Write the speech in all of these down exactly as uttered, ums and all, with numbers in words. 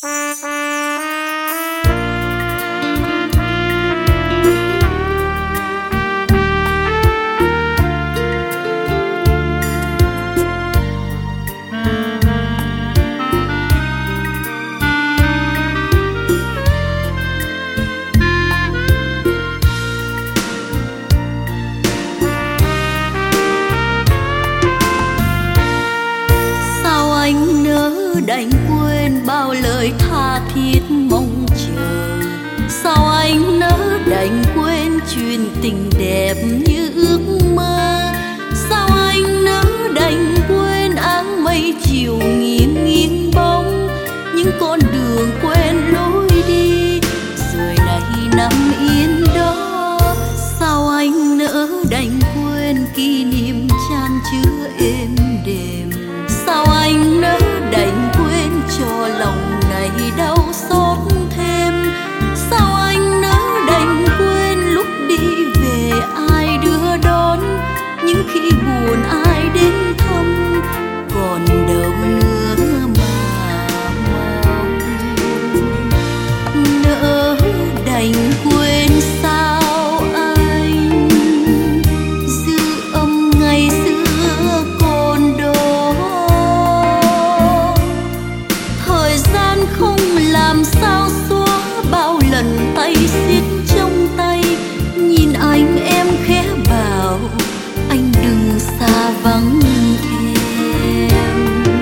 Đành quên bao lời tha thiết mong chờ. Sao anh nỡ đành quên chuyện tình đẹp như ước mơ. Sao anh nỡ đành quên áng mây chiều nghiêng nghiêng bóng, những con đường quen lối đi rồi này nằm yên đó. Sao anh nỡ đành quên kỷ niệm chan chứa êm đềm. Sao anh nỡ đành quên cho lòng này đau xót thêm. Sao anh nỡ đành quên lúc đi về ai đưa đón, những khi buồn ai đến thăm, còn đâu nữa mà mong. Nỡ đành quên sao anh dư âm ngày xưa còn đó. Thời gian không làm sao xóa bao lần tay xiết trong tay. Nhìn anh em khẽ bảo anh đừng xa vắng em.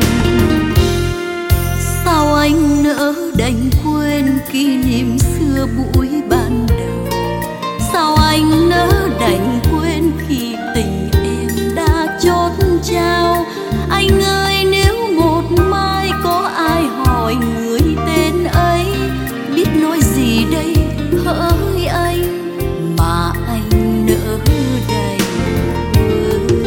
Sao anh nỡ đành quên kỷ niệm xưa buổi ban đầu. Sao anh nỡ đành quên khi tình em đã chót trao. Anh ơi nếu một mai có ai hỏi người tên ấy, biết nói gì đây hỡi anh mà anh nỡ đành quên.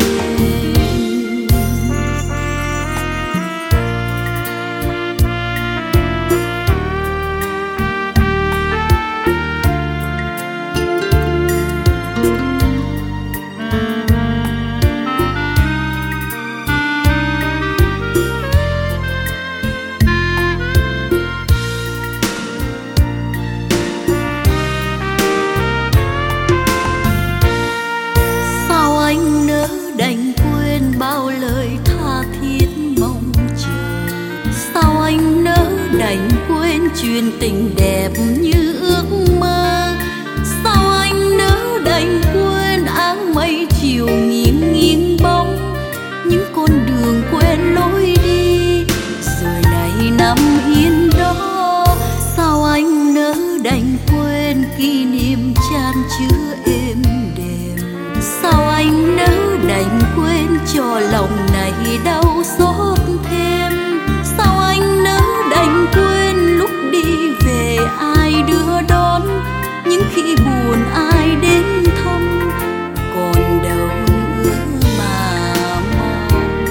Đành quên bao lời tha thiết mong chờ. Sao anh nỡ đành quên chuyện tình đẹp như ước mơ. Sao anh nỡ đành quên áng mây chiều nghiêng nghiêng bóng, những con đường quen lối đi rồi này nằm yên đó. Sao anh nỡ đành quên kỷ niệm chan chứa êm đềm. Sao anh nỡ đành quên cho lòng này đau xót thêm. Sao anh nỡ đành quên lúc đi về ai đưa đón, những khi buồn ai đến thăm, còn đâu nữa mà mong.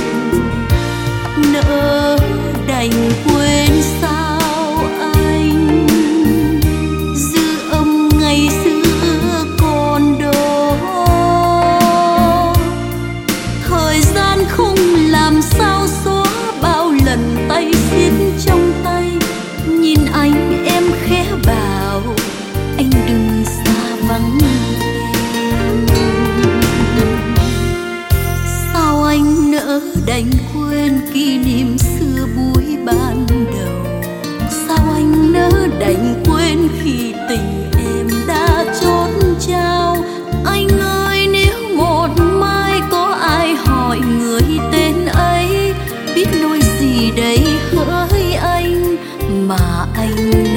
Nỡ đành quên sao anh dư âm ngày xưa còn đó. Thời gian không làm sao xóa bao lần tay xiết trong tay. Nhìn anh em khẽ bảo anh đừng xa vắng em. Sao anh nỡ đành quên kỷ niệm xưa buổi ban đầu. Sao anh nỡ đành quên khi tình em đã chót trao. Anh ơi nếu một mai có ai hỏi người tên ấy, biết nói gì đây hỡi anh mà anh